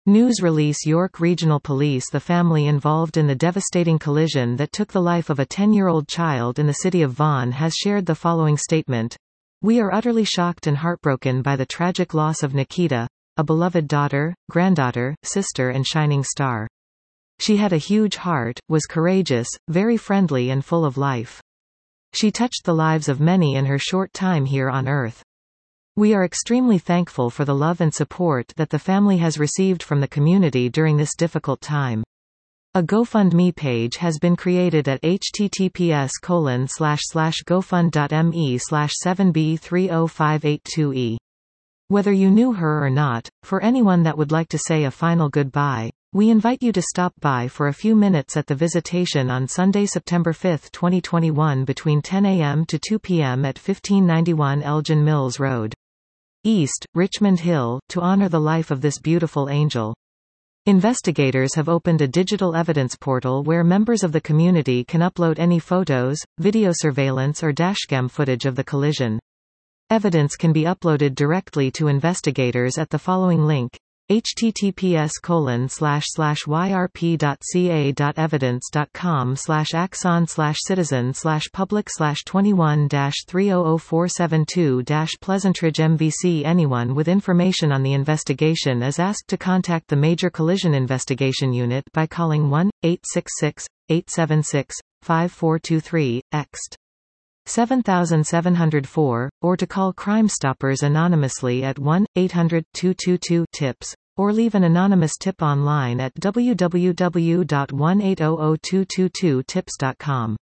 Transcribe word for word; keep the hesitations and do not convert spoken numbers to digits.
News release York Regional Police. The family involved in the devastating collision that took the life of a ten-year-old child in the city of Vaughan has shared the following statement. We are utterly shocked and heartbroken by the tragic loss of Nikita, a beloved daughter, granddaughter, sister and shining star. She had a huge heart, was courageous, very friendly and full of life. She touched the lives of many in her short time here on Earth. We are extremely thankful for the love and support that the family has received from the community during this difficult time. A GoFundMe page has been created at https colon slash slash gofund.me slash 7b30582e. Whether you knew her or not, for anyone that would like to say a final goodbye, we invite you to stop by for a few minutes at the Visitation on Sunday, September fifth, twenty twenty-one between ten a m to two p m at fifteen ninety-one Elgin Mills Road, East, Richmond Hill, to honor the life of this beautiful angel. Investigators have opened a digital evidence portal where members of the community can upload any photos, video surveillance or dashcam footage of the collision. Evidence can be uploaded directly to investigators at the following link: https colon slash slash yrp.ca.evidence.com slash axon slash citizen slash public slash 21 dash 300472 dash Pleasantridge M V C. Anyone with information on the investigation is asked to contact the Major Collision Investigation Unit by calling one eight six six, eight seven six, five four two three, ext. seven seven zero four, or to call Crime Stoppers anonymously at one eight hundred, two two two, tips, or leave an anonymous tip online at w w w dot one eight zero zero two two two tips dot com.